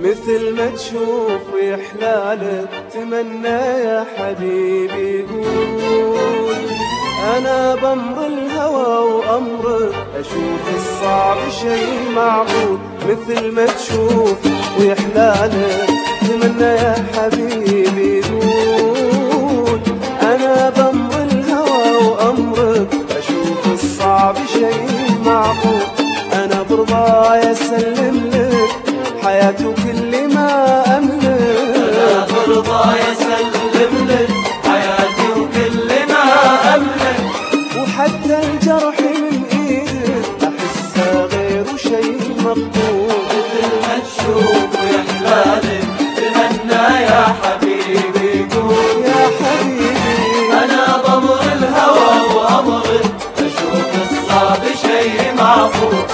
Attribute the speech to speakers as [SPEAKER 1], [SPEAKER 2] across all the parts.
[SPEAKER 1] مثل ما تشوف ويحلالك تمنى يا حبيبي قول. أنا بأمر الهوى وأمرك أشوف الصعب شي معقول. مثل ما تشوف ويحلالك تمنى يا حبيبي قول. أنا بأمر الهوى وأمرك أشوف الصعب شي معقول. أنا برضاي أسلم لك حياتي وكل ما أملك.
[SPEAKER 2] أنا برضاي أسلم لك حياتي وكل ما أملك.
[SPEAKER 1] وحتى الجرح من إيدك أحسه غير شي مقبول.
[SPEAKER 2] مثل ما تشوف ويحلالك تمنى يا حبيبي قول.
[SPEAKER 1] يا حبيبي
[SPEAKER 2] أنا بأمر الهوى وأمرك أشوف الصعب شي معقول.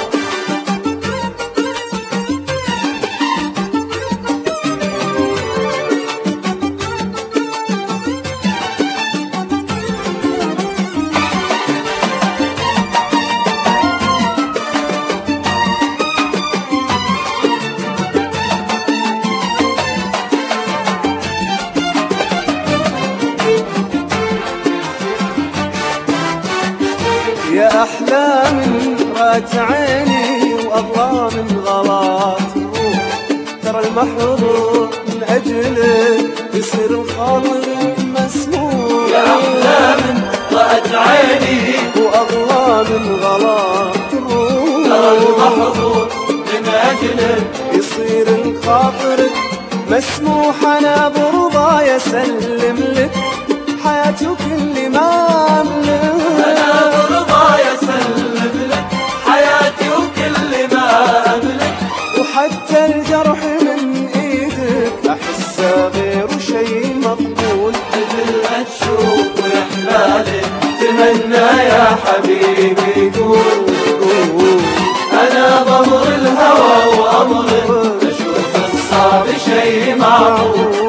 [SPEAKER 1] يا أحلى من رات عيني وأضلى من غلط الروح. ترى المحظوظ من أجلك يصير الخاطر مسموح.
[SPEAKER 2] يا أحلى من رأت عيني
[SPEAKER 1] وأضلى من غلط الروح.
[SPEAKER 2] ترى المحظوظ من أجلك
[SPEAKER 1] يصير الخاطر مسموح. أنا برضاي أسلم لك حياتي وكل ما أملك.
[SPEAKER 2] أنا برضاي أسلم لك حياتي وكل ما أملك.
[SPEAKER 1] وحتى الجرح من إيدك أحسه غير شي مقبول.
[SPEAKER 2] مثل ما تشوف ويحلالك تمنى يا حبيبي قول. أنا بأمر الهوى وأمرك أشوف الصعب شي معقول.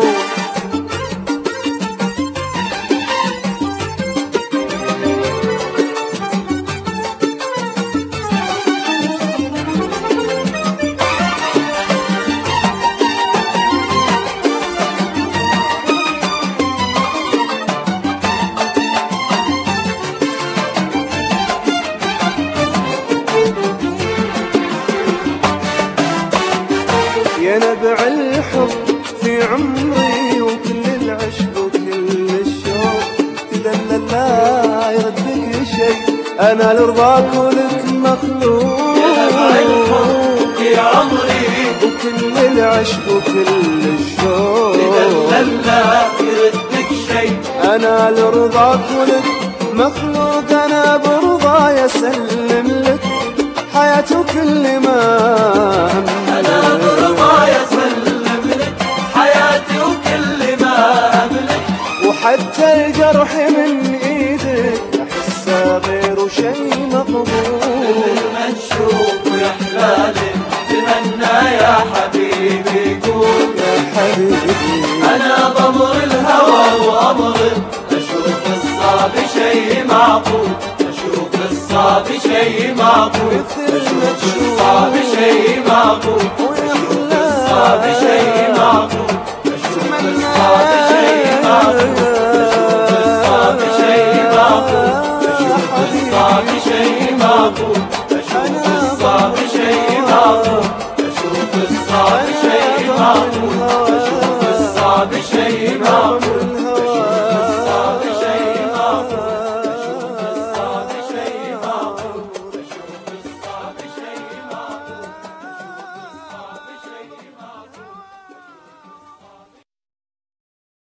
[SPEAKER 1] يا نبع الحب في عمري وكل العشق وكل الشوق تدلل لا يردك شي. أنا لرضاك ولك مخلوق.
[SPEAKER 2] يا نبع الحب في عمري
[SPEAKER 1] وكل العشق وكل الشوق
[SPEAKER 2] تدلل لا يردك شي.
[SPEAKER 1] أنا لرضاك ولك مخلوق. أنا برضاي أسلم لك حياتي وكل ما
[SPEAKER 2] أنا برضاي أسلم لك حياتي وكل ما أملك.
[SPEAKER 1] وحتى الجرح من إيدك أحسه غير شي مقبول.
[SPEAKER 2] مثل ما تشوف ويحلالك تمنى يا حبيبي قول.
[SPEAKER 1] يا حبيبي
[SPEAKER 2] أنا بأمر الهوى وأمرك أشوف الصعب شي معقول. أشوف الصعب شي معقول.
[SPEAKER 1] مثل ما
[SPEAKER 2] أشوف الصعب
[SPEAKER 1] تشوف
[SPEAKER 2] شي معقول. أشوف الصعب شي معقول.